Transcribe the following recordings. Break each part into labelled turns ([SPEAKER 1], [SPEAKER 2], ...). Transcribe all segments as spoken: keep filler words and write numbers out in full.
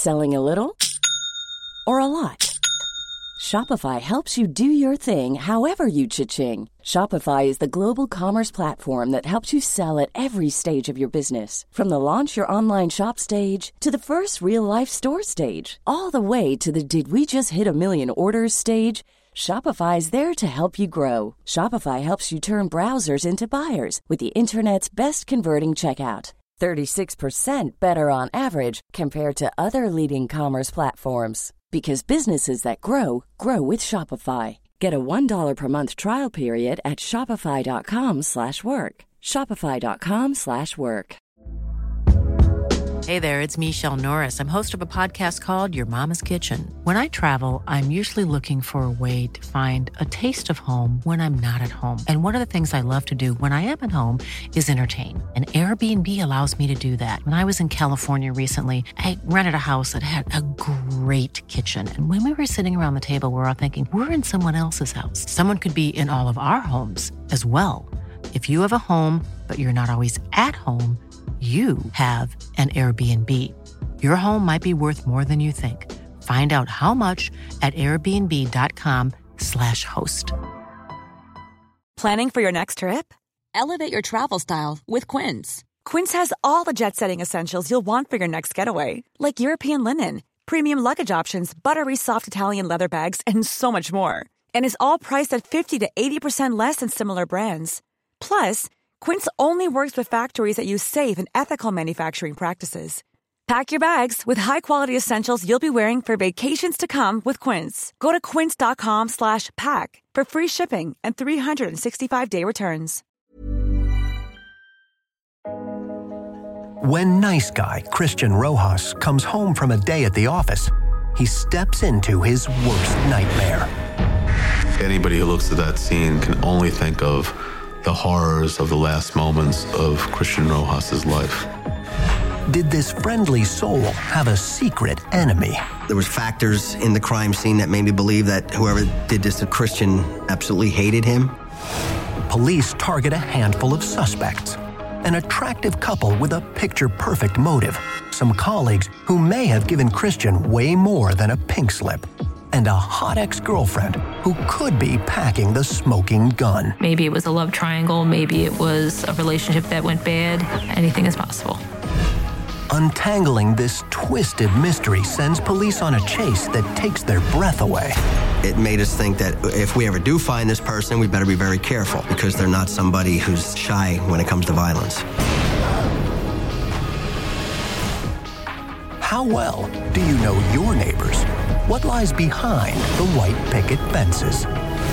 [SPEAKER 1] Selling a little or a lot? Shopify helps you do your thing however you cha-ching. Shopify is the global commerce platform that helps you sell at every stage of your business. From the launch your online shop stage to the first real-life store stage, all the way to the did we just hit a million orders stage. Shopify is there to help you grow. Shopify helps you turn browsers into buyers with the internet's best converting checkout. thirty-six percent better on average compared to other leading commerce platforms. Because businesses that grow, grow with Shopify. Get a one dollar per month trial period at shopify.com slash work. Shopify.com slash work.
[SPEAKER 2] Hey there, it's Michelle Norris. I'm host of a podcast called Your Mama's Kitchen. When I travel, I'm usually looking for a way to find a taste of home when I'm not at home. And one of the things I love to do when I am at home is entertain. And Airbnb allows me to do that. When I was in California recently, I rented a house that had a great kitchen. And when we were sitting around the table, we were all thinking, we're in someone else's house. Someone could be in all of our homes as well. If you have a home, but you're not always at home, you have an Airbnb. Your home might be worth more than you think. Find out how much at airbnb.com slash host.
[SPEAKER 3] Planning for your next trip? Elevate your travel style with Quince. Quince has all the jet-setting essentials you'll want for your next getaway, like European linen, premium luggage options, buttery soft Italian leather bags, and so much more. And is all priced at fifty to eighty percent less than similar brands. Plus, Quince only works with factories that use safe and ethical manufacturing practices. Pack your bags with high-quality essentials you'll be wearing for vacations to come with Quince. Go to quince.com slash pack for free shipping and three sixty-five day returns.
[SPEAKER 4] When nice guy Christian Rojas comes home from a day at the office, he steps into his worst nightmare.
[SPEAKER 5] Anybody who looks at that scene can only think of the horrors of the last moments of Christian Rojas' life.
[SPEAKER 4] Did this friendly soul have a secret enemy?
[SPEAKER 6] There was factors in the crime scene that made me believe that whoever did this to Christian absolutely hated him.
[SPEAKER 4] Police target a handful of suspects. An attractive couple with a picture-perfect motive. Some colleagues who may have given Christian way more than a pink slip. And a hot ex-girlfriend who could be packing the smoking gun.
[SPEAKER 7] Maybe it was a love triangle. Maybe it was a relationship that went bad. Anything is possible.
[SPEAKER 4] Untangling this twisted mystery sends police on a chase that takes their breath away.
[SPEAKER 6] It made us think that if we ever do find this person, we better be very careful because they're not somebody who's shy when it comes to violence.
[SPEAKER 4] How well do you know your neighbors? What lies behind the white picket fences?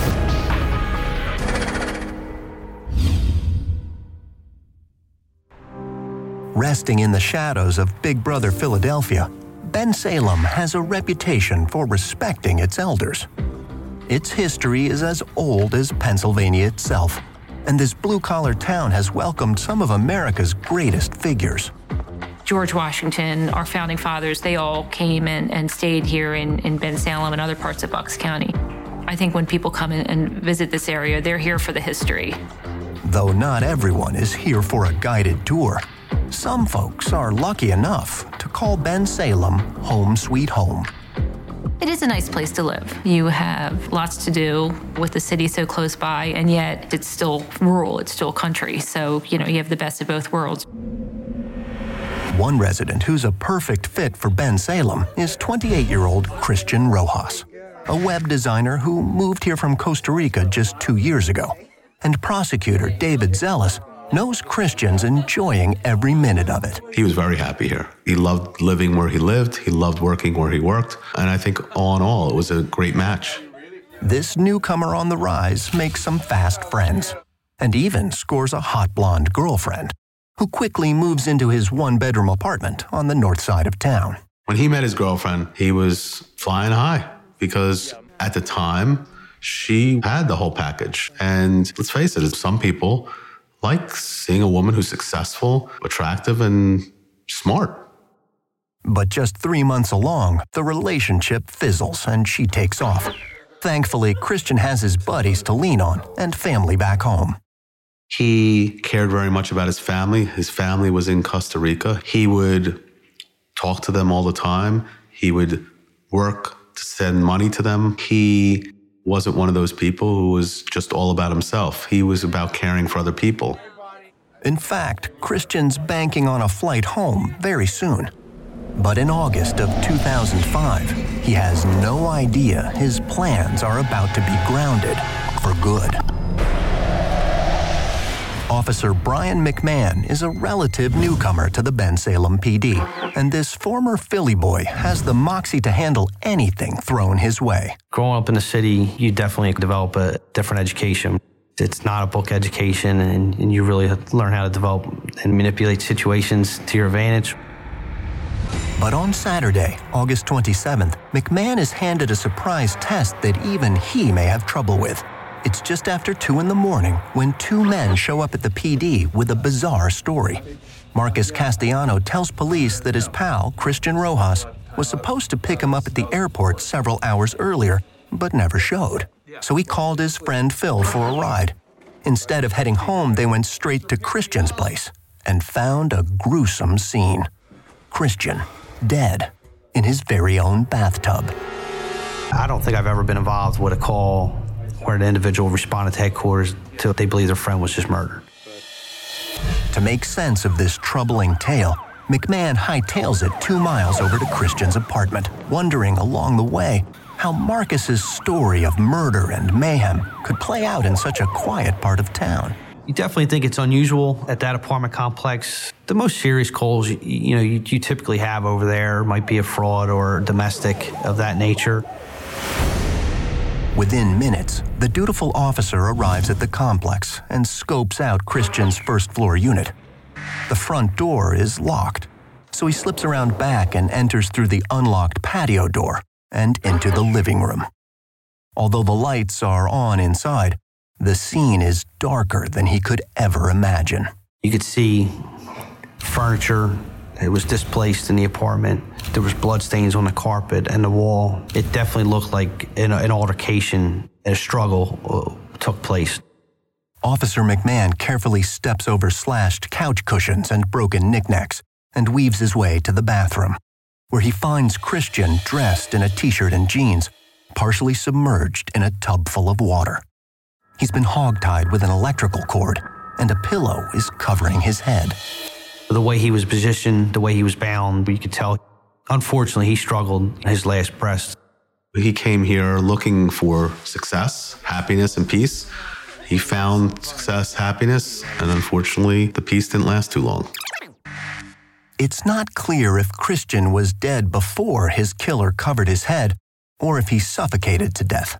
[SPEAKER 4] Resting in the shadows of Big Brother Philadelphia, Bensalem has a reputation for respecting its elders. Its history is as old as Pennsylvania itself, and this blue-collar town has welcomed some of America's greatest figures.
[SPEAKER 7] George Washington, our founding fathers, they all came and, and stayed here in, in Bensalem and other parts of Bucks County. I think when people come in and visit this area, they're here for the history.
[SPEAKER 4] Though not everyone is here for a guided tour, some folks are lucky enough to call Bensalem home sweet home.
[SPEAKER 7] It is a nice place to live. You have lots to do with the city so close by, and yet it's still rural, it's still country. So, you know, you have the best of both worlds.
[SPEAKER 4] One resident who's a perfect fit for Bensalem is twenty-eight-year-old Christian Rojas, a web designer who moved here from Costa Rica just two years ago. And prosecutor David Zealous knows Christian's enjoying every minute of it.
[SPEAKER 5] He was very happy here. He loved living where he lived. He loved working where he worked. And I think all in all, it was a great match.
[SPEAKER 4] This newcomer on the rise makes some fast friends and even scores a hot blonde girlfriend who quickly moves into his one-bedroom apartment on the north side of town.
[SPEAKER 5] When he met his girlfriend, he was flying high because at the time, she had the whole package. And let's face it, some people like seeing a woman who's successful, attractive, and smart.
[SPEAKER 4] But just three months along, the relationship fizzles and she takes off. Thankfully, Christian has his buddies to lean on and family back home.
[SPEAKER 5] He cared very much about his family. His family was in Costa Rica. He would talk to them all the time. He would work to send money to them. He wasn't one of those people who was just all about himself. He was about caring for other people.
[SPEAKER 4] In fact, Christian's banking on a flight home very soon. But in August of two thousand five, he has no idea his plans are about to be grounded for good. Officer Brian McMahon is a relative newcomer to the Bensalem P D, and this former Philly boy has the moxie to handle anything thrown his way.
[SPEAKER 8] Growing up in the city, you definitely develop a different education. It's not a book education, and, and you really learn how to develop and manipulate situations to your advantage.
[SPEAKER 4] But on Saturday, August twenty-seventh, McMahon is handed a surprise test that even he may have trouble with. It's just after two in the morning when two men show up at the P D with a bizarre story. Marcus Castellano tells police that his pal, Christian Rojas, was supposed to pick him up at the airport several hours earlier, but never showed. So he called his friend Phil for a ride. Instead of heading home, they went straight to Christian's place and found a gruesome scene. Christian, dead, in his very own bathtub.
[SPEAKER 8] I don't think I've ever been involved with a call where an individual responded to headquarters till they believe their friend was just murdered.
[SPEAKER 4] To make sense of this troubling tale, McMahon hightails it two miles over to Christian's apartment, wondering along the way how Marcus's story of murder and mayhem could play out in such a quiet part of town.
[SPEAKER 8] You definitely think it's unusual at that apartment complex. The most serious calls you, you know you, you typically have over there might be a fraud or domestic of that nature.
[SPEAKER 4] Within minutes, the dutiful officer arrives at the complex and scopes out Christian's first-floor unit. The front door is locked, so he slips around back and enters through the unlocked patio door and into the living room. Although the lights are on inside, the scene is darker than he could ever imagine.
[SPEAKER 8] You could see furniture. It was displaced in the apartment. There was bloodstains on the carpet and the wall. It definitely looked like an, an altercation, a struggle uh, took place.
[SPEAKER 4] Officer McMahon carefully steps over slashed couch cushions and broken knickknacks and weaves his way to the bathroom, where he finds Christian dressed in a t-shirt and jeans, partially submerged in a tub full of water. He's been hogtied with an electrical cord, and a pillow is covering his head.
[SPEAKER 8] The way he was positioned, the way he was bound, you could tell. Unfortunately, he struggled his last breath.
[SPEAKER 5] He came here looking for success, happiness, and peace. He found success, happiness, and unfortunately, the peace didn't last too long.
[SPEAKER 4] It's not clear if Christian was dead before his killer covered his head, or if he suffocated to death.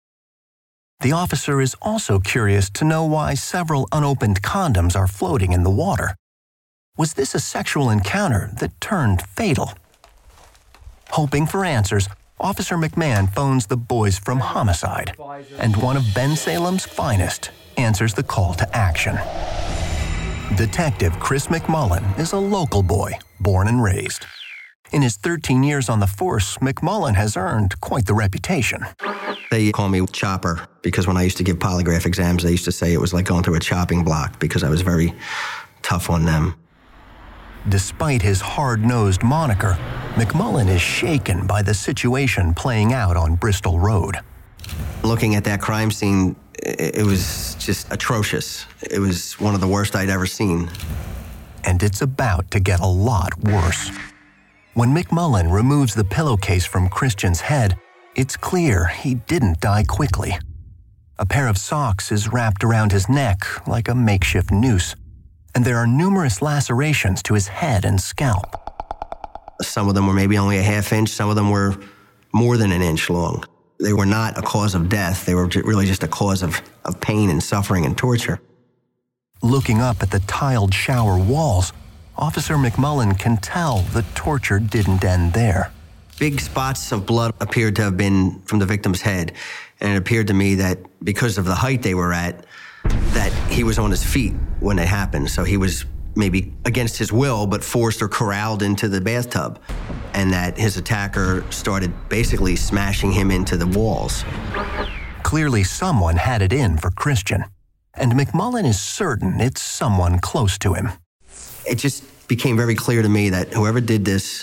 [SPEAKER 4] The officer is also curious to know why several unopened condoms are floating in the water. Was this a sexual encounter that turned fatal? Hoping for answers, Officer McMahon phones the boys from Homicide, and one of Bensalem's finest answers the call to action. Detective Chris McMullen is a local boy, born and raised. In his thirteen years on the force, McMullen has earned quite the reputation.
[SPEAKER 6] They call me Chopper because when I used to give polygraph exams, they used to say it was like going through a chopping block because I was very tough on them.
[SPEAKER 4] Despite his hard-nosed moniker, McMullen is shaken by the situation playing out on Bristol Road.
[SPEAKER 6] Looking at that crime scene, it was just atrocious. It was one of the worst I'd ever seen.
[SPEAKER 4] And it's about to get a lot worse. When McMullen removes the pillowcase from Christian's head, it's clear he didn't die quickly. A pair of socks is wrapped around his neck like a makeshift noose, and there are numerous lacerations to his head and scalp.
[SPEAKER 6] Some of them were maybe only a half inch, some of them were more than an inch long. They were not a cause of death, they were really just a cause of, of pain and suffering and torture.
[SPEAKER 4] Looking up at the tiled shower walls, Officer McMullen can tell the torture didn't end there.
[SPEAKER 6] Big spots of blood appeared to have been from the victim's head, and it appeared to me that because of the height they were at, that he was on his feet when it happened. So he was maybe against his will, but forced or corralled into the bathtub, and that his attacker started basically smashing him into the walls.
[SPEAKER 4] Clearly someone had it in for Christian, and McMullen is certain it's someone close to him.
[SPEAKER 6] It just became very clear to me that whoever did this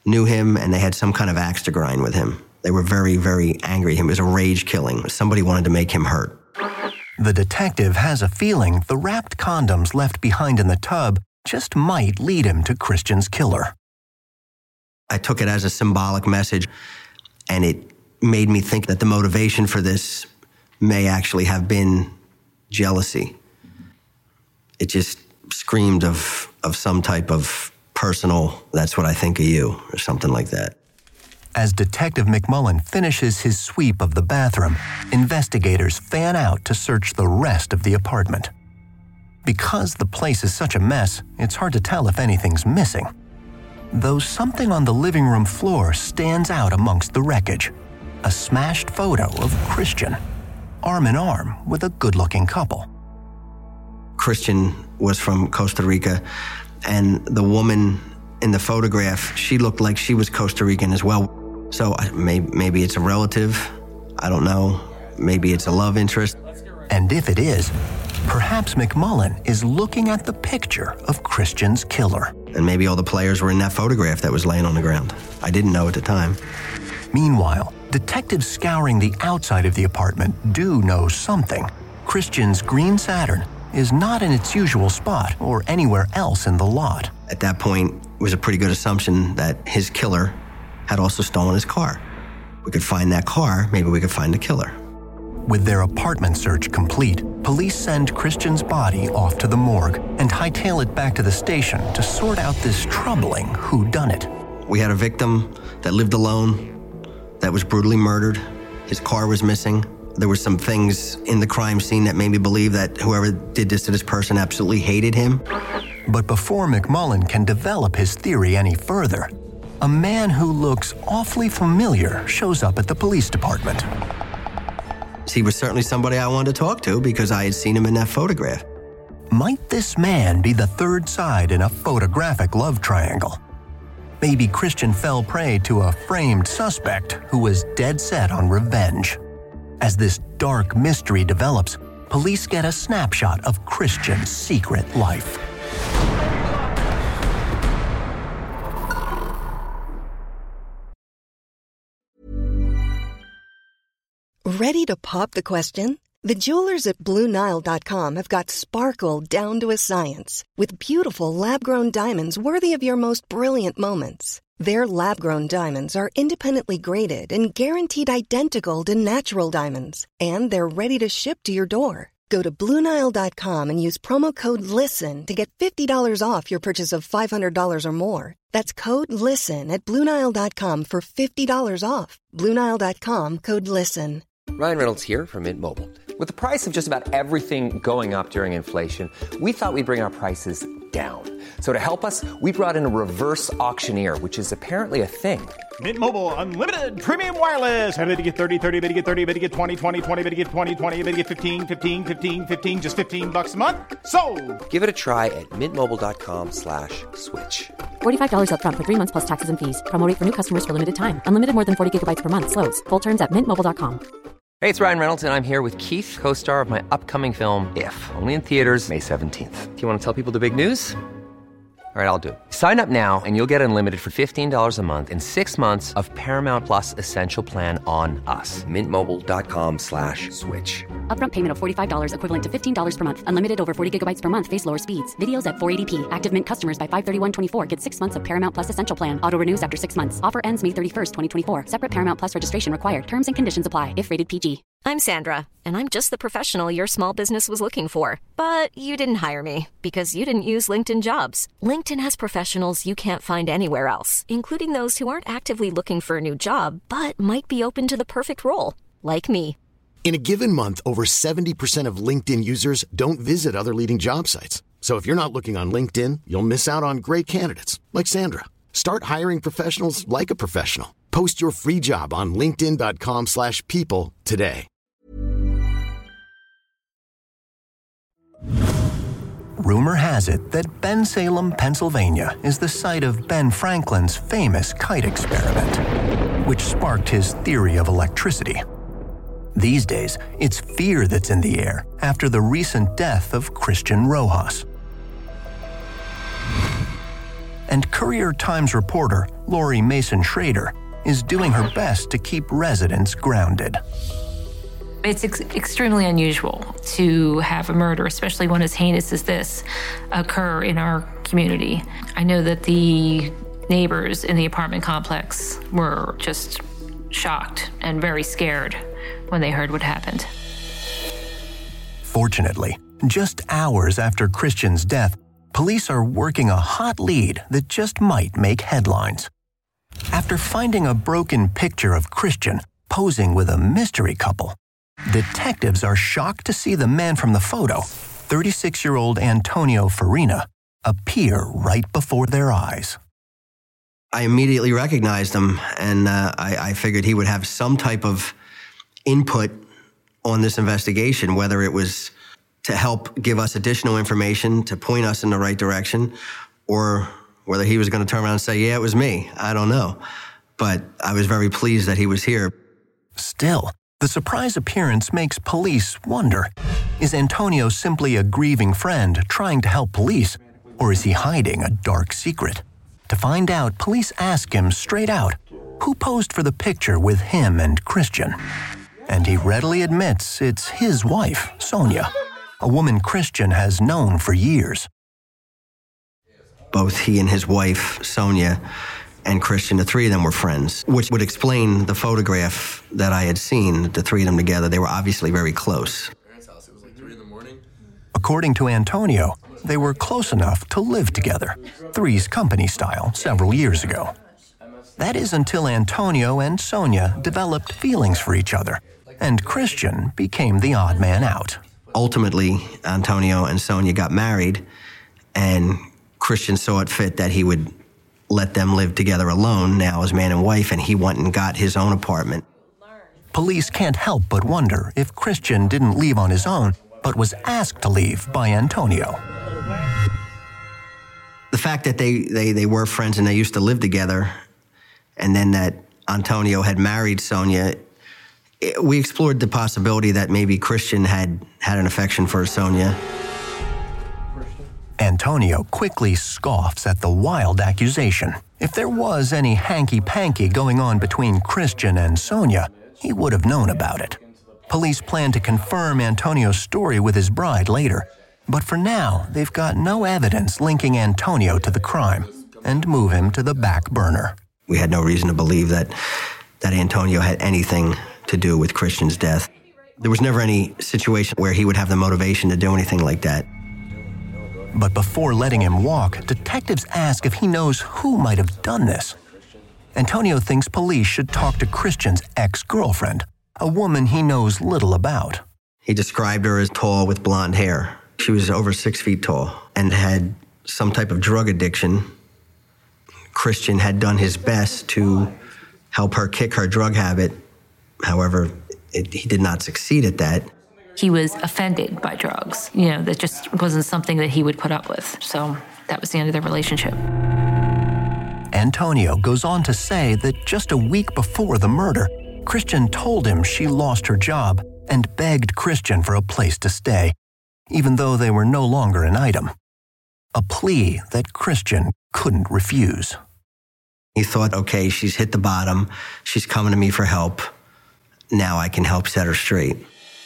[SPEAKER 6] knew him, and they had some kind of axe to grind with him. They were very, very angry. It was a rage killing. Somebody wanted to make him hurt.
[SPEAKER 4] The detective has a feeling the wrapped condoms left behind in the tub just might lead him to Christian's killer.
[SPEAKER 6] I took it as a symbolic message, and it made me think that the motivation for this may actually have been jealousy. It just screamed of, of some type of personal, that's what I think of you, or something like that.
[SPEAKER 4] As Detective McMullen finishes his sweep of the bathroom, investigators fan out to search the rest of the apartment. Because the place is such a mess, it's hard to tell if anything's missing. Though something on the living room floor stands out amongst the wreckage. A smashed photo of Christian, arm in arm with a good-looking couple.
[SPEAKER 6] Christian was from Costa Rica, and the woman in the photograph, she looked like she was Costa Rican as well. So maybe, maybe it's a relative, I don't know. Maybe it's a love interest.
[SPEAKER 4] And if it is, perhaps McMullen is looking at the picture of Christian's killer.
[SPEAKER 6] And maybe all the players were in that photograph that was laying on the ground. I didn't know at the time.
[SPEAKER 4] Meanwhile, detectives scouring the outside of the apartment do know something. Christian's green Saturn is not in its usual spot or anywhere else in the lot.
[SPEAKER 6] At that point, it was a pretty good assumption that his killer had also stolen his car. We could find that car, maybe we could find the killer.
[SPEAKER 4] With their apartment search complete, police send Christian's body off to the morgue and hightail it back to the station to sort out this troubling whodunit.
[SPEAKER 6] We had a victim that lived alone, that was brutally murdered. His car was missing. There were some things in the crime scene that made me believe that whoever did this to this person absolutely hated him.
[SPEAKER 4] But before McMullen can develop his theory any further, a man who looks awfully familiar shows up at the police department.
[SPEAKER 6] He was certainly somebody I wanted to talk to because I had seen him in that photograph.
[SPEAKER 4] Might this man be the third side in a photographic love triangle? Maybe Christian fell prey to a framed suspect who was dead set on revenge. As this dark mystery develops, police get a snapshot of Christian's secret life.
[SPEAKER 9] Ready to pop the question? The jewelers at Blue Nile dot com have got sparkle down to a science with beautiful lab-grown diamonds worthy of your most brilliant moments. Their lab-grown diamonds are independently graded and guaranteed identical to natural diamonds, and they're ready to ship to your door. Go to Blue Nile dot com and use promo code LISTEN to get fifty dollars off your purchase of five hundred dollars or more. That's code LISTEN at Blue Nile dot com for fifty dollars off. Blue Nile dot com, code LISTEN.
[SPEAKER 10] Ryan Reynolds here from Mint Mobile. With the price of just about everything going up during inflation, we thought we'd bring our prices down. So to help us, we brought in a reverse auctioneer, which is apparently a thing.
[SPEAKER 11] Mint Mobile Unlimited Premium Wireless. How to get thirty, thirty, how to get thirty, how to get twenty, twenty, twenty, how to get twenty, twenty, how to get fifteen, fifteen, fifteen, fifteen, just fifteen bucks a month? Sold!
[SPEAKER 10] Give it a try at mintmobile.com slash switch.
[SPEAKER 12] forty-five dollars up front for three months plus taxes and fees. Promo rate for new customers for limited time. Unlimited more than forty gigabytes per month. Slows full terms at mint mobile dot com.
[SPEAKER 10] Hey, it's Ryan Reynolds, and I'm here with Keith, co-star of my upcoming film, If, only in theaters May seventeenth. Do you want to tell people the big news? All right, I'll do it. Sign up now and you'll get unlimited for fifteen dollars a month and six months of Paramount Plus Essential Plan on us. Mintmobile.com slash switch.
[SPEAKER 12] Upfront payment of forty-five dollars equivalent to fifteen dollars per month. Unlimited over forty gigabytes per month. Face lower speeds. Videos at four eighty p. Active Mint customers by five thirty-one twenty-four get six months of Paramount Plus Essential Plan. Auto renews after six months. Offer ends May thirty-first, twenty twenty-four. Separate Paramount Plus registration required. Terms and conditions apply if rated P G.
[SPEAKER 13] I'm Sandra, and I'm just the professional your small business was looking for. But you didn't hire me because you didn't use LinkedIn Jobs. LinkedIn has professionals you can't find anywhere else, including those who aren't actively looking for a new job, but might be open to the perfect role, like me.
[SPEAKER 14] In a given month, over seventy percent of LinkedIn users don't visit other leading job sites. So if you're not looking on LinkedIn, you'll miss out on great candidates, like Sandra. Start hiring professionals like a professional. Post your free job on linkedin.com slash people today.
[SPEAKER 4] Rumor has it that Bensalem, Pennsylvania is the site of Ben Franklin's famous kite experiment, which sparked his theory of electricity. These days, it's fear that's in the air after the recent death of Christian Rojas. And Courier-Times reporter Lori Mason Schrader is doing her best to keep residents grounded.
[SPEAKER 7] It's ex- extremely unusual to have a murder, especially one as heinous as this, occur in our community. I know that the neighbors in the apartment complex were just shocked and very scared when they heard what happened.
[SPEAKER 4] Fortunately, just hours after Christian's death, police are working a hot lead that just might make headlines. After finding a broken picture of Christian posing with a mystery couple, detectives are shocked to see the man from the photo, thirty-six-year-old Antonio Farina, appear right before their eyes.
[SPEAKER 6] I immediately recognized him, and uh, I, I figured he would have some type of input on this investigation, whether it was to help give us additional information, to point us in the right direction, or whether he was going to turn around and say, yeah, it was me. I don't know. But I was very pleased that he was here.
[SPEAKER 4] Still, the surprise appearance makes police wonder, is Antonio simply a grieving friend trying to help police, or is he hiding a dark secret? To find out, police ask him straight out, who posed for the picture with him and Christian? And he readily admits it's his wife, Sonia, a woman Christian has known for years.
[SPEAKER 6] Both he and his wife, Sonia, and Christian, the three of them were friends, which would explain the photograph that I had seen, the three of them together. They were obviously very close.
[SPEAKER 4] According to Antonio, they were close enough to live together, Three's Company style, several years ago. That is until Antonio and Sonia developed feelings for each other, and Christian became the odd man out.
[SPEAKER 6] Ultimately, Antonio and Sonia got married, and Christian saw it fit that he would let them live together alone now as man and wife, and he went and got his own apartment.
[SPEAKER 4] Police can't help but wonder if Christian didn't leave on his own, but was asked to leave by Antonio.
[SPEAKER 6] The fact that they, they, they were friends and they used to live together, and then that Antonio had married Sonia, it, we explored the possibility that maybe Christian had had an affection for Sonia.
[SPEAKER 4] Antonio quickly scoffs at the wild accusation. If there was any hanky-panky going on between Christian and Sonia, he would have known about it. Police plan to confirm Antonio's story with his bride later, but for now, they've got no evidence linking Antonio to the crime and move him to the back burner.
[SPEAKER 6] We had no reason to believe that, that Antonio had anything to do with Christian's death. There was never any situation where he would have the motivation to do anything like that.
[SPEAKER 4] But before letting him walk, detectives ask if he knows who might have done this. Antonio thinks police should talk to Christian's ex-girlfriend, a woman he knows little about.
[SPEAKER 6] He described her as tall with blonde hair. She was over six feet tall and had some type of drug addiction. Christian had done his best to help her kick her drug habit. However, it, he did not succeed at that.
[SPEAKER 7] He was offended by drugs. You know, that just wasn't something that he would put up with. So that was the end of their relationship.
[SPEAKER 4] Antonio goes on to say that just a week before the murder, Christian told him she lost her job and begged Christian for a place to stay, even though they were no longer an item. A plea that Christian couldn't refuse.
[SPEAKER 6] He thought, okay, she's hit the bottom. She's coming to me for help. Now I can help set her straight.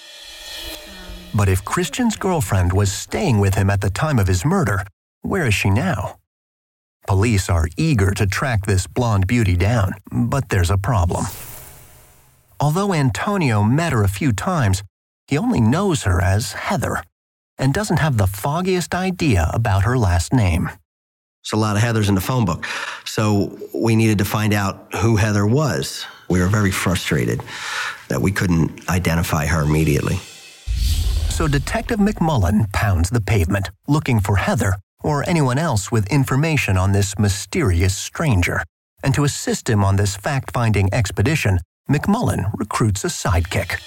[SPEAKER 4] But if Christian's girlfriend was staying with him at the time of his murder, where is she now? Police are eager to track this blonde beauty down, but there's a problem. Although Antonio met her a few times, he only knows her as Heather and doesn't have the foggiest idea about her last name.
[SPEAKER 6] There's a lot of Heathers in the phone book, so we needed to find out who Heather was. We were very frustrated that we couldn't identify her immediately.
[SPEAKER 4] So Detective McMullen pounds the pavement, looking for Heather or anyone else with information on this mysterious stranger. And to assist him on this fact-finding expedition, McMullen recruits a sidekick.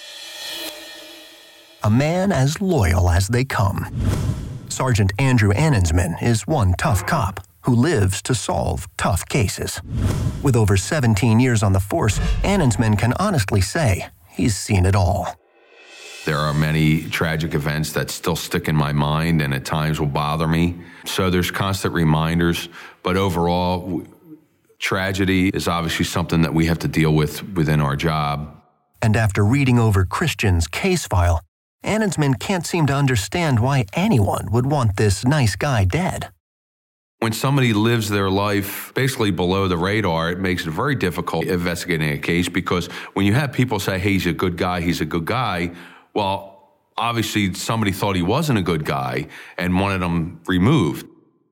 [SPEAKER 4] A man as loyal as they come. Sergeant Andrew Annensman is one tough cop who lives to solve tough cases. With over seventeen years on the force, Annensman can honestly say he's seen it all.
[SPEAKER 15] There are many tragic events that still stick in my mind and at times will bother me. So there's constant reminders, but overall, tragedy is obviously something that we have to deal with within our job.
[SPEAKER 4] And after reading over Christian's case file, Anundsman can't seem to understand why anyone would want this nice guy dead.
[SPEAKER 15] When somebody lives their life basically below the radar, it makes it very difficult investigating a case, because when you have people say, hey, he's a good guy, he's a good guy, well, obviously somebody thought he wasn't a good guy and wanted him removed.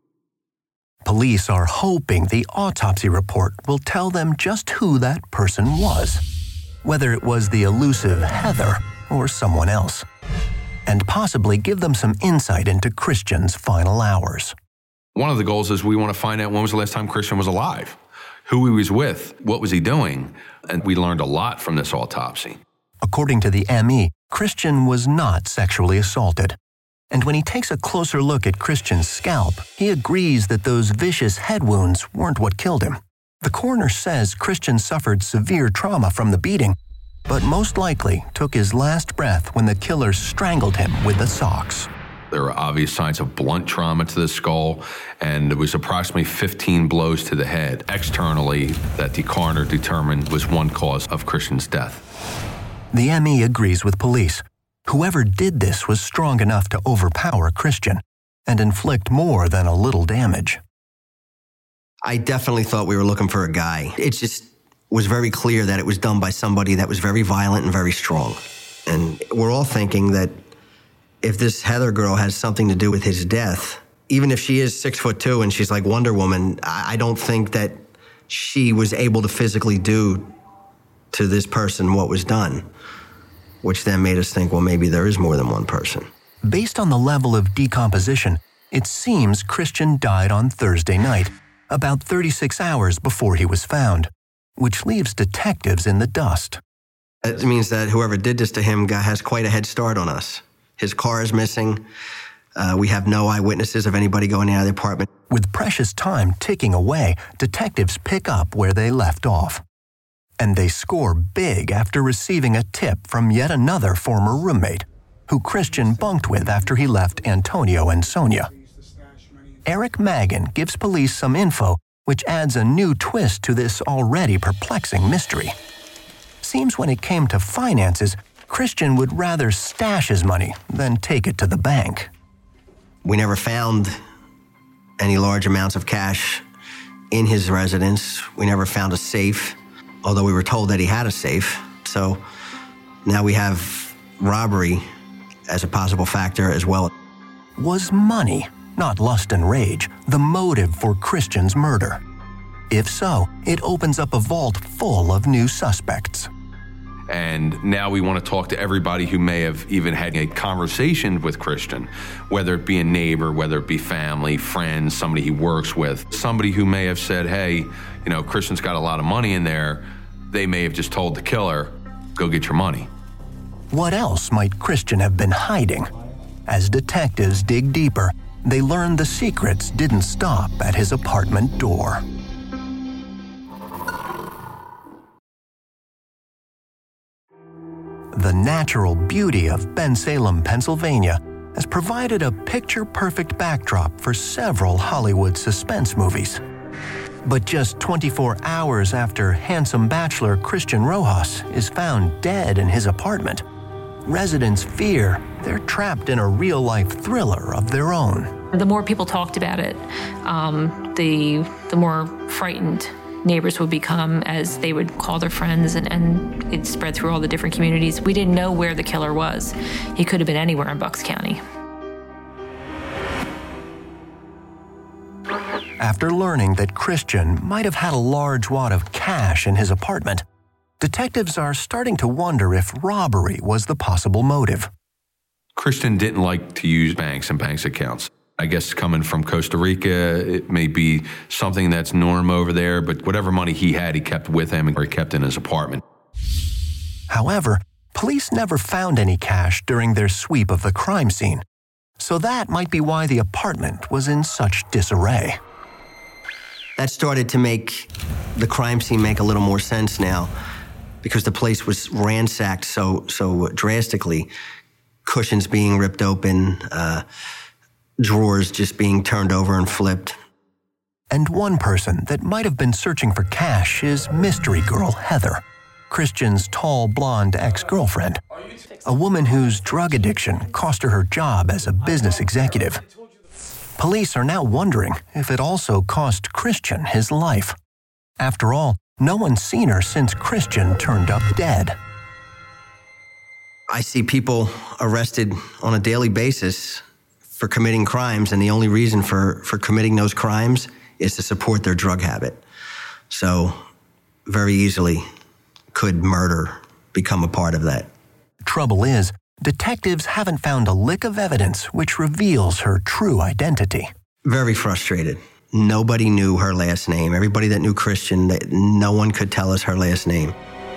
[SPEAKER 4] Police are hoping the autopsy report will tell them just who that person was, whether it was the elusive Heather or someone else, and possibly give them some insight into Christian's final hours.
[SPEAKER 15] One of the goals is we want to find out when was the last time Christian was alive, who he was with, what was he doing, and we learned a lot from this autopsy.
[SPEAKER 4] According to the M E, Christian was not sexually assaulted. And when he takes a closer look at Christian's scalp, he agrees that those vicious head wounds weren't what killed him. The coroner says Christian suffered severe trauma from the beating, but most likely took his last breath when the killer strangled him with the socks.
[SPEAKER 15] There were obvious signs of blunt trauma to the skull, and it was approximately fifteen blows to the head externally that the coroner determined was one cause of Christian's death.
[SPEAKER 4] The M E agrees with police. Whoever did this was strong enough to overpower Christian and inflict more than a little damage.
[SPEAKER 6] I definitely thought we were looking for a guy. It just was very clear that it was done by somebody that was very violent and very strong. And we're all thinking that if this Heather girl has something to do with his death, even if she is six foot two and she's like Wonder Woman, I don't think that she was able to physically do to this person what was done, which then made us think, well, maybe there is more than one person.
[SPEAKER 4] Based on the level of decomposition, it seems Christian died on Thursday night, about thirty-six hours before he was found, which leaves detectives in the dust.
[SPEAKER 6] It means that whoever did this to him has quite a head start on us. His car is missing. Uh, we have no eyewitnesses of anybody going out of the apartment.
[SPEAKER 4] With precious time ticking away, detectives pick up where they left off. And they score big after receiving a tip from yet another former roommate, who Christian bunked with after he left Antonio and Sonia. Eric Magan gives police some info which adds a new twist to this already perplexing mystery. Seems when it came to finances, Christian would rather stash his money than take it to the bank.
[SPEAKER 6] We never found any large amounts of cash in his residence. We never found a safe, although we were told that he had a safe. So now we have robbery as a possible factor as well.
[SPEAKER 4] Was money, not lust and rage, the motive for Christian's murder? If so, it opens up a vault full of new suspects.
[SPEAKER 15] And now we want to talk to everybody who may have even had a conversation with Christian, whether it be a neighbor, whether it be family, friends, somebody he works with, somebody who may have said, hey, you know, Christian's got a lot of money in there. They may have just told the killer, go get your money.
[SPEAKER 4] What else might Christian have been hiding? As detectives dig deeper, they learn the secrets didn't stop at his apartment door. The natural beauty of Bensalem, Pennsylvania, has provided a picture-perfect backdrop for several Hollywood suspense movies. But just twenty-four hours after handsome bachelor Christian Rojas is found dead in his apartment, residents fear they're trapped in a real-life thriller of their own.
[SPEAKER 7] The more people talked about it, um, the, the more frightened neighbors would become as they would call their friends, and, and it spread through all the different communities. We didn't know where the killer was. He could have been anywhere in Bucks County.
[SPEAKER 4] After learning that Christian might have had a large wad of cash in his apartment, detectives are starting to wonder if robbery was the possible motive.
[SPEAKER 15] Christian didn't like to use banks and banks accounts. I guess coming from Costa Rica, it may be something that's norm over there, but whatever money he had, he kept with him or he kept in his apartment.
[SPEAKER 4] However, police never found any cash during their sweep of the crime scene, so that might be why the apartment was in such disarray.
[SPEAKER 6] That started to make the crime scene make a little more sense now. because the place was ransacked so so drastically. Cushions being ripped open, uh, drawers just being turned over and flipped.
[SPEAKER 4] And one person that might have been searching for cash is mystery girl Heather, Christian's tall, blonde ex-girlfriend, a woman whose drug addiction cost her her job as a business executive. Police are now wondering if it also cost Christian his life. After all, no one's seen her since Christian turned up dead.
[SPEAKER 6] I see people arrested on a daily basis for committing crimes, and the only reason for, for committing those crimes is to support their drug habit. So very easily could murder become a part of that.
[SPEAKER 4] Trouble is, detectives haven't found a lick of evidence which reveals her true identity.
[SPEAKER 6] Very frustrated. Nobody knew her last name. Everybody that knew Christian, no one could tell us her last name.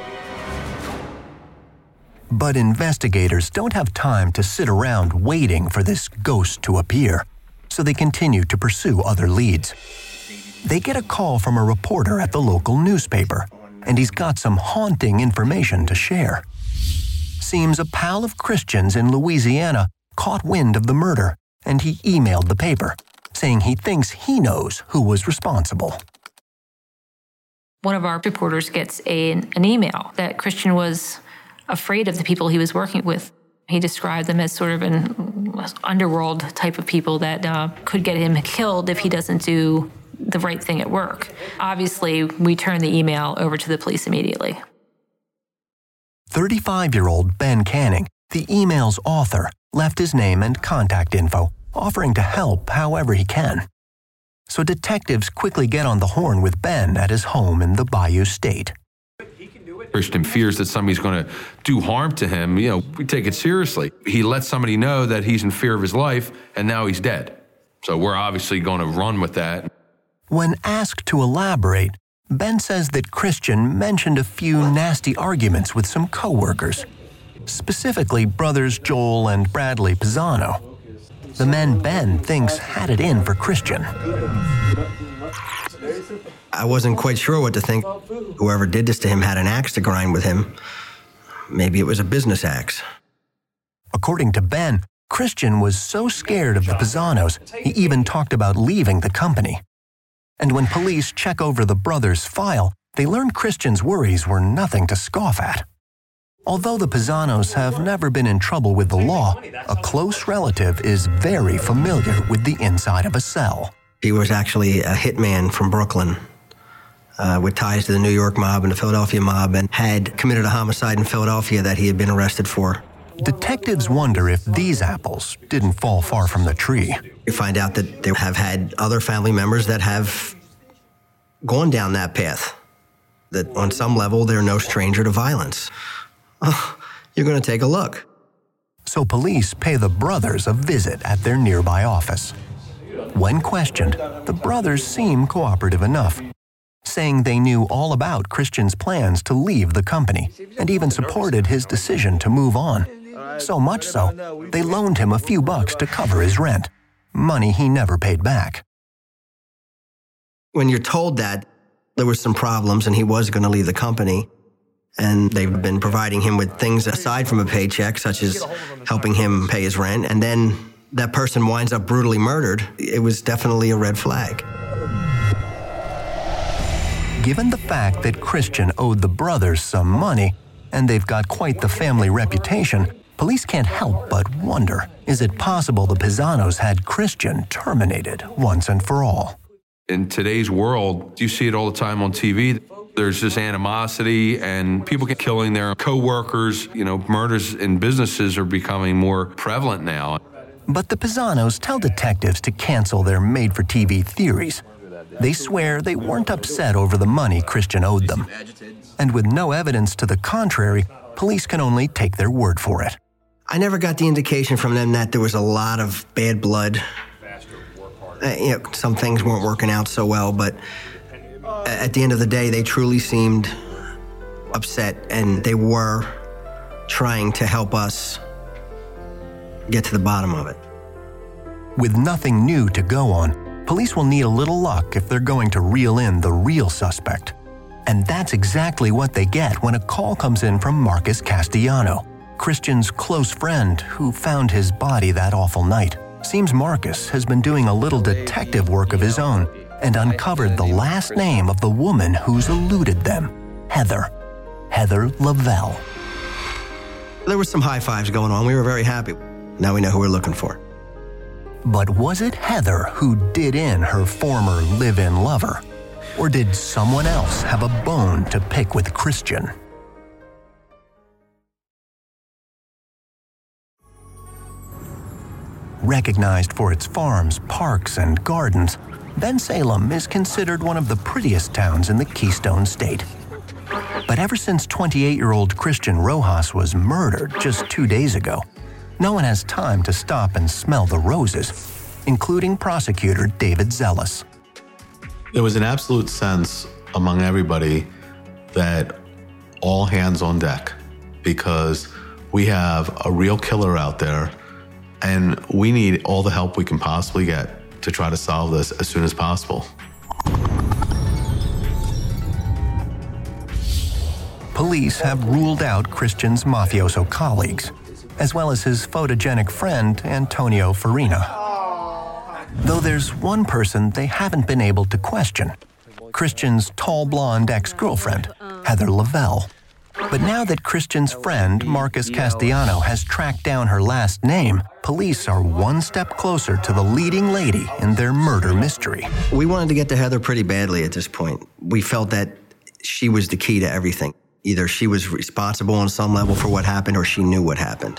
[SPEAKER 4] But investigators don't have time to sit around waiting for this ghost to appear, so they continue to pursue other leads. They get a call from a reporter at the local newspaper, and he's got some haunting information to share. Seems a pal of Christian's in Louisiana caught wind of the murder, and he emailed the paper, saying he thinks he knows who was responsible.
[SPEAKER 7] One of our reporters gets a, an email that Christian was afraid of the people he was working with. He described them as sort of an underworld type of people that uh, could get him killed if he doesn't do the right thing at work. Obviously, we turned the email over to the police immediately.
[SPEAKER 4] thirty-five-year-old Ben Canning, the email's author, left his name and contact info, offering to help however he can. So detectives quickly get on the horn with Ben at his home in the Bayou State.
[SPEAKER 15] Christian fears that somebody's going to do harm to him. You know, we take it seriously. He lets somebody know that he's in fear of his life, and now he's dead. So we're obviously going to run with that.
[SPEAKER 4] When asked to elaborate, Ben says that Christian mentioned a few nasty arguments with some coworkers, specifically brothers Joel and Bradley Pisano, the men Ben thinks had it in for Christian.
[SPEAKER 6] I wasn't quite sure what to think. Whoever did this to him had an axe to grind with him. Maybe it was a business axe.
[SPEAKER 4] According to Ben, Christian was so scared of the Pisanos, he even talked about leaving the company. And when police check over the brothers' file, they learn Christian's worries were nothing to scoff at. Although the Pisanos have never been in trouble with the law, a close relative is very familiar with the inside of a cell.
[SPEAKER 6] He was actually a hitman from Brooklyn uh, with ties to the New York mob and the Philadelphia mob, and had committed a homicide in Philadelphia that he had been arrested for.
[SPEAKER 4] Detectives wonder if these apples didn't fall far from the tree.
[SPEAKER 6] You find out that they have had other family members that have gone down that path, that on some level they're no stranger to violence. Oh, you're going to take a look.
[SPEAKER 4] So police pay the brothers a visit at their nearby office. When questioned, the brothers seem cooperative enough, saying they knew all about Christian's plans to leave the company and even supported his decision to move on. So much so, they loaned him a few bucks to cover his rent, money he never paid back.
[SPEAKER 6] When you're told that there were some problems and he was going to leave the company, and they've been providing him with things aside from a paycheck, such as helping him pay his rent, and then that person winds up brutally murdered, it was definitely a red flag.
[SPEAKER 4] Given the fact that Christian owed the brothers some money, and they've got quite the family reputation, police can't help but wonder, is it possible the Pisanos had Christian terminated once and for all?
[SPEAKER 15] In today's world, you see it all the time on T V. There's this animosity and people get killing their co-workers. You know, murders in businesses are becoming more prevalent now.
[SPEAKER 4] But the Pisanos tell detectives to cancel their made-for-T V theories. They swear they weren't upset over the money Christian owed them. And with no evidence to the contrary, police can only take their word for it.
[SPEAKER 6] I never got the indication from them that there was a lot of bad blood. Uh, you know, some things weren't working out so well, but at the end of the day, they truly seemed upset, and they were trying to help us get to the bottom of it.
[SPEAKER 4] With nothing new to go on, police will need a little luck if they're going to reel in the real suspect. And that's exactly what they get when a call comes in from Marcus Castellano, Christian's close friend who found his body that awful night. Seems Marcus has been doing a little detective work of his own and uncovered the last name of the woman who's eluded them, Heather. Heather Lavelle.
[SPEAKER 6] There was some high fives going on. We were very happy. Now we know who we're looking for.
[SPEAKER 4] But was it Heather who did in her former live-in lover? Or did someone else have a bone to pick with Christian? Recognized for its farms, parks, and gardens, Bensalem is considered one of the prettiest towns in the Keystone State. But ever since twenty-eight-year-old Christian Rojas was murdered just two days ago, no one has time to stop and smell the roses, including prosecutor David Zealous.
[SPEAKER 5] There was an absolute sense among everybody that all hands on deck, because we have a real killer out there and we need all the help we can possibly get to try to solve this as soon as possible.
[SPEAKER 4] Police have ruled out Christian's mafioso colleagues, as well as his photogenic friend, Antonio Farina. Though there's one person they haven't been able to question, Christian's tall blonde ex-girlfriend, Heather Lavelle. But now that Christian's friend, Marcus Castellano, has tracked down her last name, police are one step closer to the leading lady in their murder mystery.
[SPEAKER 6] We wanted to get to Heather pretty badly at this point. We felt that she was the key to everything. Either she was responsible on some level for what happened or she knew what happened.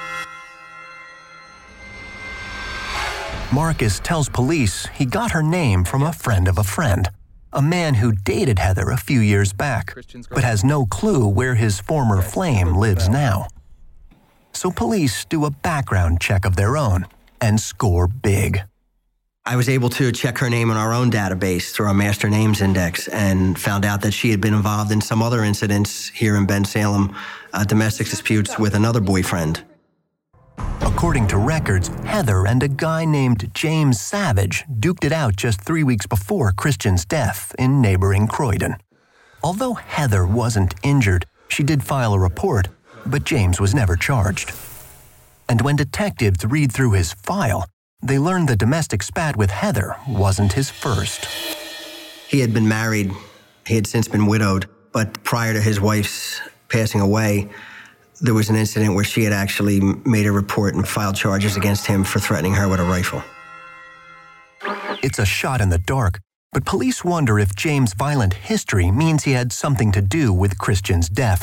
[SPEAKER 4] Marcus tells police he got her name from a friend of a friend, a man who dated Heather a few years back, but has no clue where his former flame lives now. So police do a background check of their own and score big.
[SPEAKER 6] I was able to check her name in our own database through our master names index and found out that she had been involved in some other incidents here in Bensalem, uh, domestic disputes with another boyfriend.
[SPEAKER 4] According to records, Heather and a guy named James Savage duked it out just three weeks before Christian's death in neighboring Croydon. Although Heather wasn't injured, she did file a report, but James was never charged. And when detectives read through his file, they learned the domestic spat with Heather wasn't his first.
[SPEAKER 6] He had been married. He had since been widowed. But prior to his wife's passing away, there was an incident where she had actually made a report and filed charges against him for threatening her with a rifle.
[SPEAKER 4] It's a shot in the dark, but police wonder if James' violent history means he had something to do with Christian's death.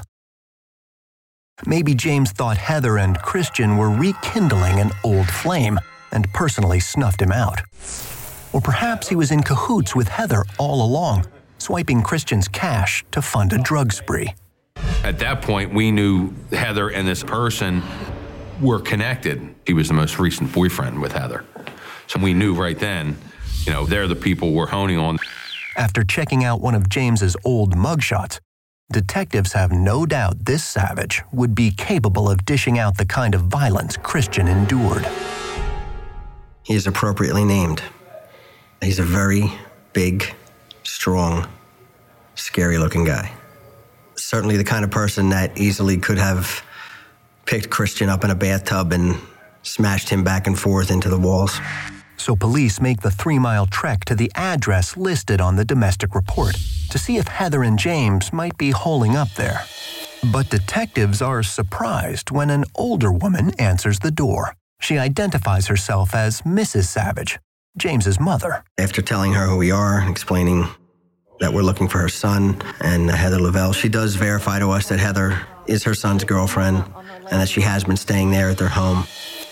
[SPEAKER 4] Maybe James thought Heather and Christian were rekindling an old flame and personally snuffed him out. Or perhaps he was in cahoots with Heather all along, swiping Christian's cash to fund a drug spree.
[SPEAKER 15] At that point, we knew Heather and this person were connected. He was the most recent boyfriend with Heather. So we knew right then, you know, they're the people we're honing on.
[SPEAKER 4] After checking out one of James's old mugshots, detectives have no doubt this savage would be capable of dishing out the kind of violence Christian endured.
[SPEAKER 6] He is appropriately named. He's a very big, strong, scary-looking guy. Certainly the kind of person that easily could have picked Christian up in a bathtub and smashed him back and forth into the walls.
[SPEAKER 4] So police make the three-mile trek to the address listed on the domestic report to see if Heather and James might be holing up there. But detectives are surprised when an older woman answers the door. She identifies herself as Missus Savage, James's mother.
[SPEAKER 6] After telling her who we are and explaining that we're looking for her son and Heather Lavelle, she does verify to us that Heather is her son's girlfriend and that she has been staying there at their home.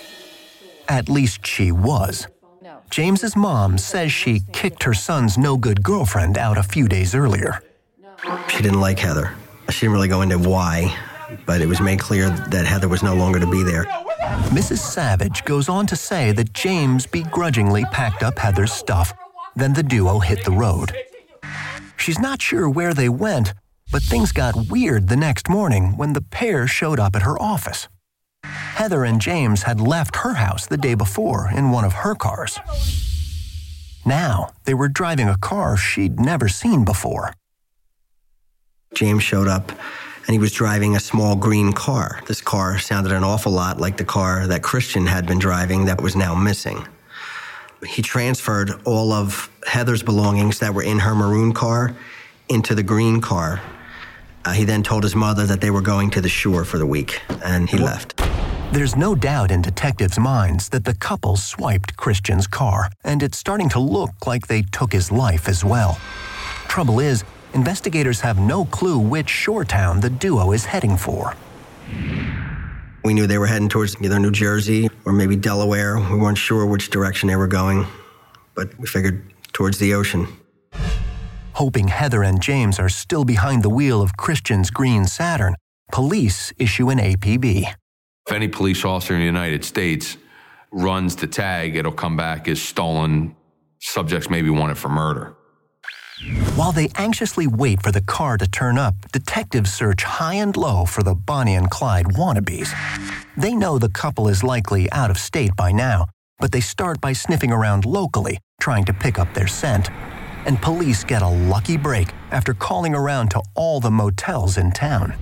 [SPEAKER 4] At least she was. James's mom says she kicked her son's no-good girlfriend out a few days earlier.
[SPEAKER 6] She didn't like Heather. She didn't really go into why, but it was made clear that Heather was no longer to be there.
[SPEAKER 4] Missus Savage goes on to say that James begrudgingly packed up Heather's stuff. Then the duo hit the road. She's not sure where they went, but things got weird the next morning when the pair showed up at her office. Heather and James had left her house the day before in one of her cars. Now, they were driving a car she'd never seen before.
[SPEAKER 6] James showed up, and he was driving a small green car. This car sounded an awful lot like the car that Christian had been driving that was now missing. He transferred all of Heather's belongings that were in her maroon car into the green car. Uh, he then told his mother that they were going to the shore for the week, and he left.
[SPEAKER 4] There's no doubt in detectives' minds that the couple swiped Christian's car, and it's starting to look like they took his life as well. Trouble is, investigators have no clue which shore town the duo is heading for.
[SPEAKER 6] We knew they were heading towards either New Jersey or maybe Delaware. We weren't sure which direction they were going, but we figured towards the ocean.
[SPEAKER 4] Hoping Heather and James are still behind the wheel of Christian's green Saturn, police issue an A P B.
[SPEAKER 15] If any police officer in the United States runs the tag, it'll come back as stolen. Subjects may be wanted for murder.
[SPEAKER 4] While they anxiously wait for the car to turn up, detectives search high and low for the Bonnie and Clyde wannabes. They know the couple is likely out of state by now, but they start by sniffing around locally, trying to pick up their scent. And police get a lucky break after calling around to all the motels in town.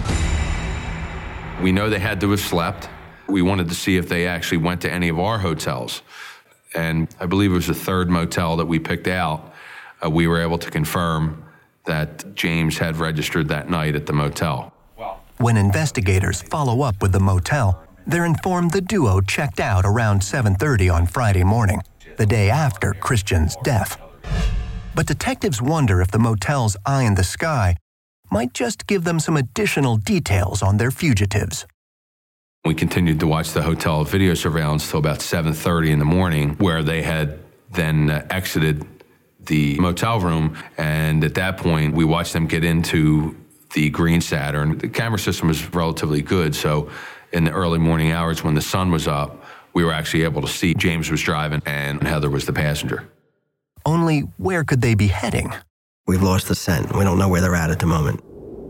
[SPEAKER 15] We know they had to have slept. We wanted to see if they actually went to any of our hotels. And I believe it was the third motel that we picked out. Uh, we were able to confirm that James had registered that night at the motel.
[SPEAKER 4] When investigators follow up with the motel, they're informed the duo checked out around seven thirty on Friday morning, the day after Christian's death. But detectives wonder if the motel's eye in the sky might just give them some additional details on their fugitives.
[SPEAKER 15] We continued to watch the hotel video surveillance till about seven thirty in the morning, where they had then uh, exited the motel room, and at that point, we watched them get into the green Saturn. The camera system was relatively good, so in the early morning hours when the sun was up, we were actually able to see James was driving and Heather was the passenger.
[SPEAKER 4] Only where could they be heading?
[SPEAKER 6] We've lost the scent. We don't know where they're at at the moment.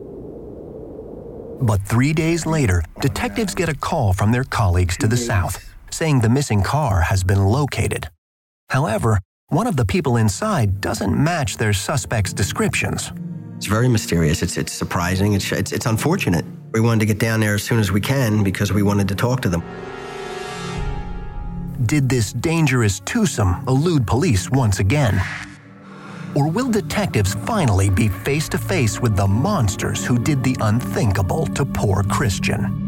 [SPEAKER 4] But three days later, detectives get a call from their colleagues to the south, saying the missing car has been located. However, one of the people inside doesn't match their suspects' descriptions.
[SPEAKER 6] It's very mysterious. It's it's surprising. It's, it's it's unfortunate. We wanted to get down there as soon as we can because we wanted to talk to them.
[SPEAKER 4] Did this dangerous twosome elude police once again? Or will detectives finally be face to face with the monsters who did the unthinkable to poor Christian?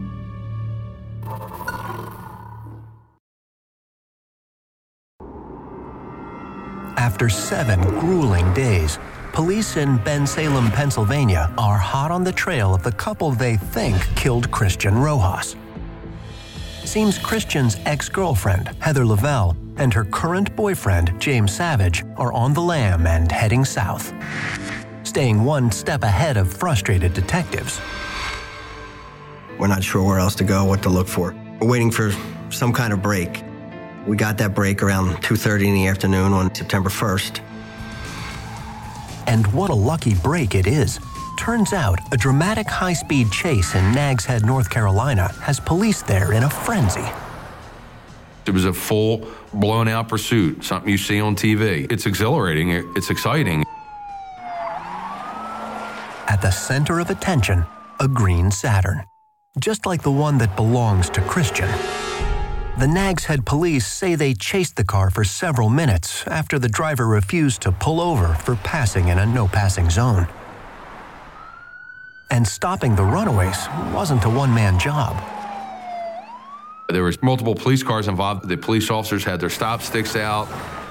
[SPEAKER 4] After seven grueling days, police in Bensalem, Pennsylvania are hot on the trail of the couple they think killed Christian Rojas. Seems Christian's ex-girlfriend, Heather Lavelle, and her current boyfriend, James Savage, are on the lam and heading south, staying one step ahead of frustrated detectives.
[SPEAKER 6] We're not sure where else to go, what to look for. We're waiting for some kind of break. We got that break around two thirty in the afternoon on September first.
[SPEAKER 4] And what a lucky break it is. Turns out a dramatic high-speed chase in Nags Head, North Carolina has police there in a frenzy.
[SPEAKER 15] It was a full, blown-out pursuit, something you see on T V. It's exhilarating, it's exciting.
[SPEAKER 4] At the center of attention, a green Saturn, just like the one that belongs to Christian. The Nags Head police say they chased the car for several minutes after the driver refused to pull over for passing in a no-passing zone. And stopping the runaways wasn't a one-man job.
[SPEAKER 15] There was multiple police cars involved. The police officers had their stop sticks out.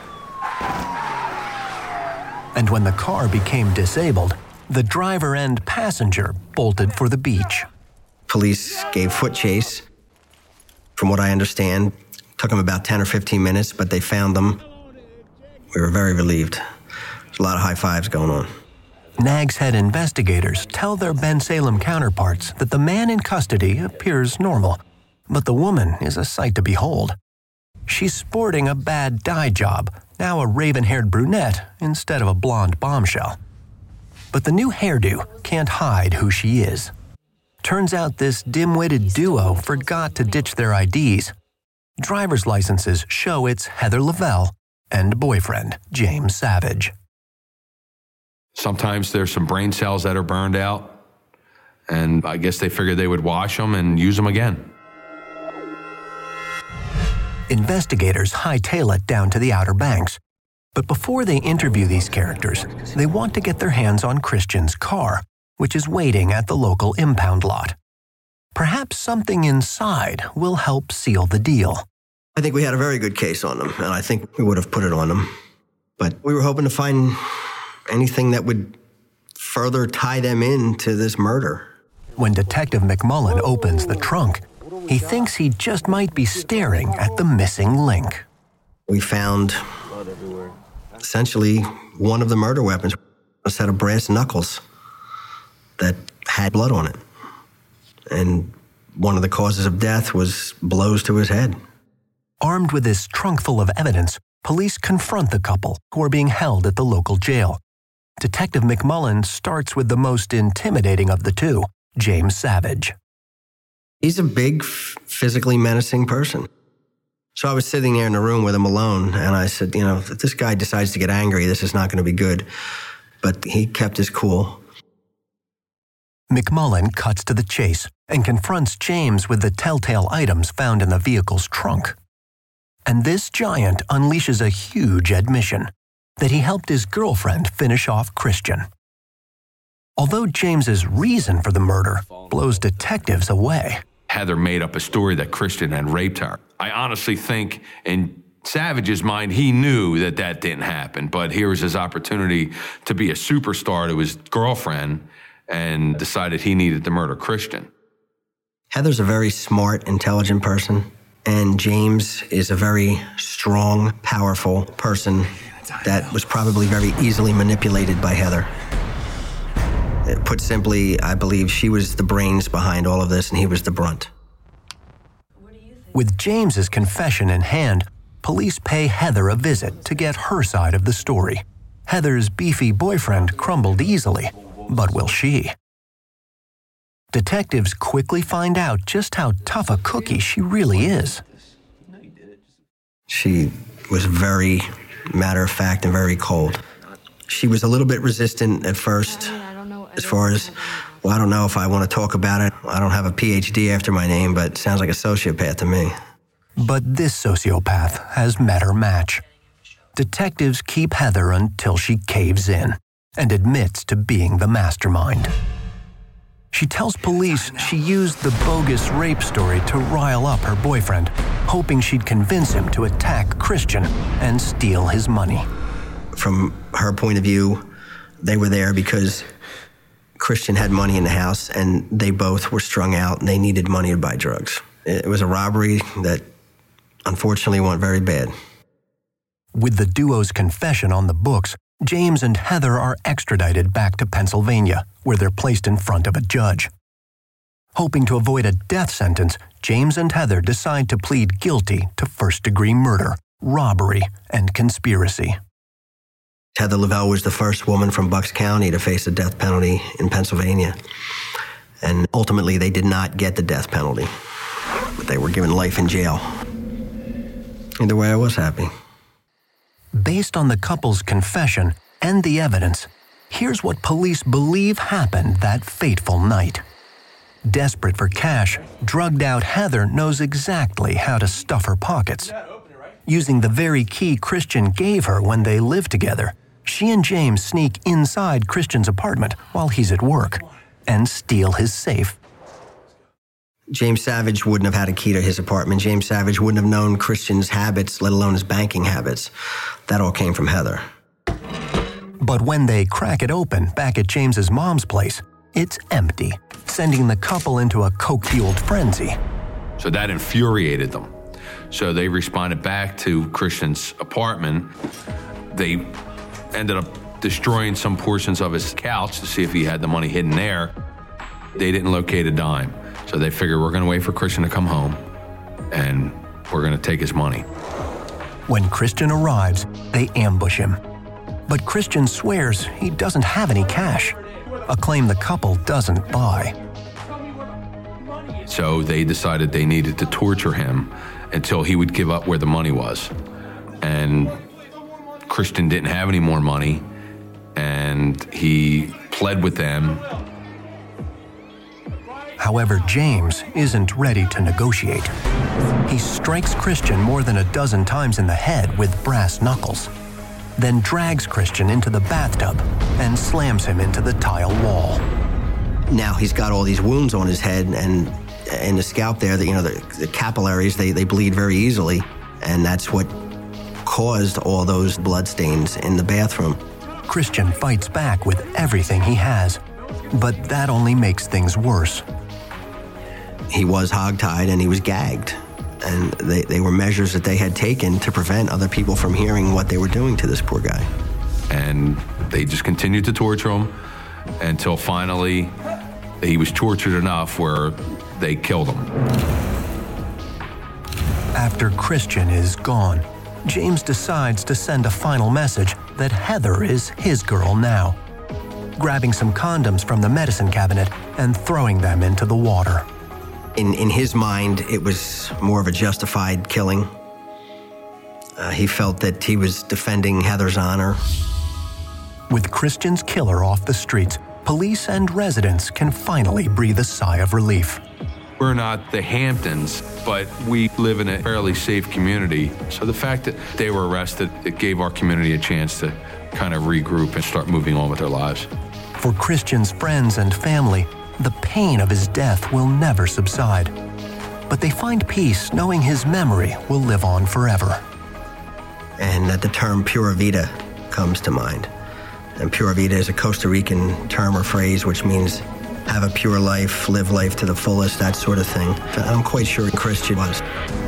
[SPEAKER 4] And when the car became disabled, the driver and passenger bolted for the beach.
[SPEAKER 6] Police gave foot chase. From what I understand, took them about ten or fifteen minutes, but they found them. We were very relieved. There's a lot of high fives going on.
[SPEAKER 4] Nags Head investigators tell their Bensalem counterparts that the man in custody appears normal, but the woman is a sight to behold. She's sporting a bad dye job, now a raven-haired brunette instead of a blonde bombshell. But the new hairdo can't hide who she is. Turns out this dim-witted duo forgot to ditch their I Ds. Driver's licenses show it's Heather Lavelle and boyfriend James Savage.
[SPEAKER 15] Sometimes there's some brain cells that are burned out, and I guess they figured they would wash them and use them again.
[SPEAKER 4] Investigators hightail it down to the Outer Banks. But before they interview these characters, they want to get their hands on Christian's car, which is waiting at the local impound lot. Perhaps something inside will help seal the deal.
[SPEAKER 6] I think we had a very good case on them, and I think we would have put it on them. But we were hoping to find anything that would further tie them into this murder.
[SPEAKER 4] When Detective McMullen opens the trunk, he thinks he just might be staring at the missing link.
[SPEAKER 6] We found essentially one of the murder weapons, a set of brass knuckles that had blood on it. And one of the causes of death was blows to his head.
[SPEAKER 4] Armed with this trunk full of evidence, police confront the couple who are being held at the local jail. Detective McMullen starts with the most intimidating of the two, James Savage.
[SPEAKER 6] He's a big, physically menacing person. So I was sitting there in the room with him alone, and I said, you know, if this guy decides to get angry, this is not going to be good. But he kept his cool.
[SPEAKER 4] McMullen cuts to the chase and confronts James with the telltale items found in the vehicle's trunk. And this giant unleashes a huge admission that he helped his girlfriend finish off Christian. Although James's reason for the murder blows detectives away.
[SPEAKER 15] Heather made up a story that Christian had raped her. I honestly think in Savage's mind, he knew that that didn't happen, but here was his opportunity to be a superstar to his girlfriend and decided he needed to murder Christian.
[SPEAKER 6] Heather's a very smart, intelligent person, and James is a very strong, powerful person that was probably very easily manipulated by Heather. Put simply, I believe she was the brains behind all of this and he was the brunt.
[SPEAKER 4] With James's confession in hand, police pay Heather a visit to get her side of the story. Heather's beefy boyfriend crumbled easily, but will she? Detectives quickly find out just how tough a cookie she really is.
[SPEAKER 6] She was very matter-of-fact and very cold. She was a little bit resistant at first, as far as, well, I don't know if I want to talk about it. I don't have a P H D after my name, but it sounds like a sociopath to me.
[SPEAKER 4] But this sociopath has met her match. Detectives keep Heather until she caves in and admits to being the mastermind. She tells police she used the bogus rape story to rile up her boyfriend, hoping she'd convince him to attack Christian and steal his money.
[SPEAKER 6] From her point of view, they were there because Christian had money in the house and they both were strung out and they needed money to buy drugs. It was a robbery that unfortunately went very bad.
[SPEAKER 4] With the duo's confession on the books, James and Heather are extradited back to Pennsylvania, where they're placed in front of a judge. Hoping to avoid a death sentence, James and Heather decide to plead guilty to first-degree murder, robbery, and conspiracy.
[SPEAKER 6] Heather Lavelle was the first woman from Bucks County to face a death penalty in Pennsylvania. And ultimately, they did not get the death penalty, but they were given life in jail. Either way, I was happy.
[SPEAKER 4] Based on the couple's confession and the evidence, here's what police believe happened that fateful night. Desperate for cash, drugged-out Heather knows exactly how to stuff her pockets. Using the very key Christian gave her when they lived together, she and James sneak inside Christian's apartment while he's at work and steal his safe.
[SPEAKER 6] James Savage wouldn't have had a key to his apartment. James Savage wouldn't have known Christian's habits, let alone his banking habits. That all came from Heather.
[SPEAKER 4] But when they crack it open back at James's mom's place, it's empty, sending the couple into a coke-fueled frenzy.
[SPEAKER 15] So that infuriated them. So they responded back to Christian's apartment. They ended up destroying some portions of his couch to see if he had the money hidden there. They didn't locate a dime. So they figured we're going to wait for Christian to come home and we're going to take his money.
[SPEAKER 4] When Christian arrives, they ambush him. But Christian swears he doesn't have any cash, a claim the couple doesn't buy.
[SPEAKER 15] So they decided they needed to torture him until he would give up where the money was. And Christian didn't have any more money, and he pled with them.
[SPEAKER 4] However, James isn't ready to negotiate. He strikes Christian more than a dozen times in the head with brass knuckles, then drags Christian into the bathtub and slams him into the tile wall.
[SPEAKER 6] Now he's got all these wounds on his head and in the scalp there, that, you know, the, the capillaries, they, they bleed very easily, and that's what caused all those blood stains in the bathroom.
[SPEAKER 4] Christian fights back with everything he has, but that only makes things worse.
[SPEAKER 6] He was hogtied and he was gagged, and they, they were measures that they had taken to prevent other people from hearing what they were doing to this poor guy.
[SPEAKER 15] And they just continued to torture him until finally he was tortured enough where they killed him.
[SPEAKER 4] After Christian is gone, James decides to send a final message that Heather is his girl now, grabbing some condoms from the medicine cabinet and throwing them into the water.
[SPEAKER 6] In, in his mind, it was more of a justified killing. Uh, he felt that he was defending Heather's honor.
[SPEAKER 4] With Christian's killer off the streets, police and residents can finally breathe a sigh of relief.
[SPEAKER 15] We're not the Hamptons, but we live in a fairly safe community. So the fact that they were arrested, it gave our community a chance to kind of regroup and start moving on with their lives.
[SPEAKER 4] For Christian's friends and family, the pain of his death will never subside. But they find peace knowing his memory will live on forever.
[SPEAKER 6] And that the term Pura Vida comes to mind. And Pura Vida is a Costa Rican term or phrase which means have a pure life, live life to the fullest, that sort of thing. I'm quite sure Christian was.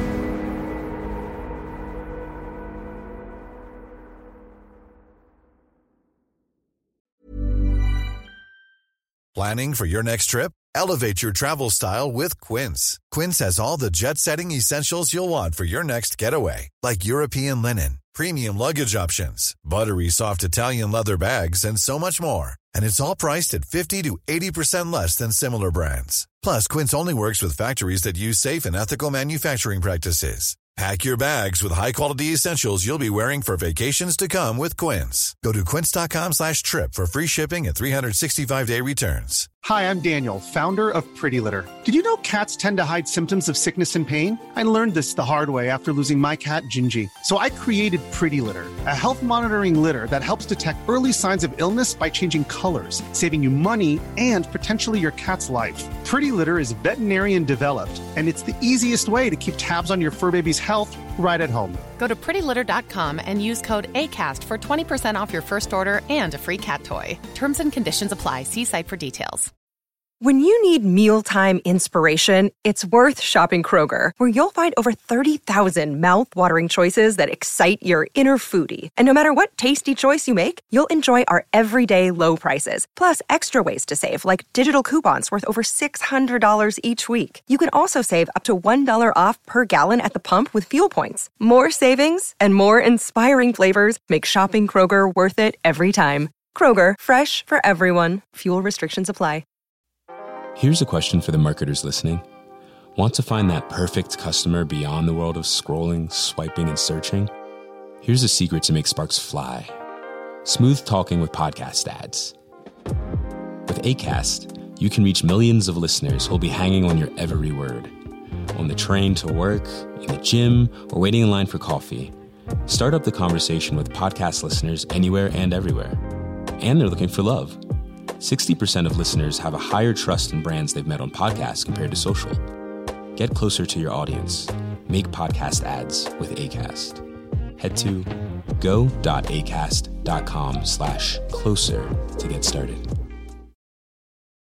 [SPEAKER 16] Planning for your next trip? Elevate your travel style with Quince. Quince has all the jet-setting essentials you'll want for your next getaway, like European linen, premium luggage options, buttery soft Italian leather bags, and so much more. And it's all priced at fifty to eighty percent less than similar brands. Plus, Quince only works with factories that use safe and ethical manufacturing practices. Pack your bags with high-quality essentials you'll be wearing for vacations to come with Quince. Go to quince.com slash trip for free shipping and three sixty-five day returns.
[SPEAKER 17] Hi, I'm Daniel, founder of Pretty Litter. Did you know cats tend to hide symptoms of sickness and pain? I learned this the hard way after losing my cat, Gingy. So I created Pretty Litter, a health monitoring litter that helps detect early signs of illness by changing colors, saving you money and potentially your cat's life. Pretty Litter is veterinarian developed, and it's the easiest way to keep tabs on your fur baby's health right at home.
[SPEAKER 18] Go to pretty litter dot com and use code ACAST for twenty percent off your first order and a free cat toy. Terms and conditions apply. See site for details.
[SPEAKER 19] When you need mealtime inspiration, it's worth shopping Kroger, where you'll find over thirty thousand mouth-watering choices that excite your inner foodie. And no matter what tasty choice you make, you'll enjoy our everyday low prices, plus extra ways to save, like digital coupons worth over six hundred dollars each week. You can also save up to one dollar off per gallon at the pump with fuel points. More savings and more inspiring flavors make shopping Kroger worth it every time. Kroger, fresh for everyone. Fuel restrictions apply.
[SPEAKER 20] Here's a question for the marketers listening. Want to find that perfect customer beyond the world of scrolling, swiping, and searching? Here's a secret to make sparks fly. Smooth talking with podcast ads. With Acast, you can reach millions of listeners who'll be hanging on your every word. On the train to work, in the gym, or waiting in line for coffee. Start up the conversation with podcast listeners anywhere and everywhere. And they're looking for love. sixty percent of listeners have a higher trust in brands they've met on podcasts compared to social. Get closer to your audience. Make podcast ads with Acast. Head to go.acast.com slash closer to get started.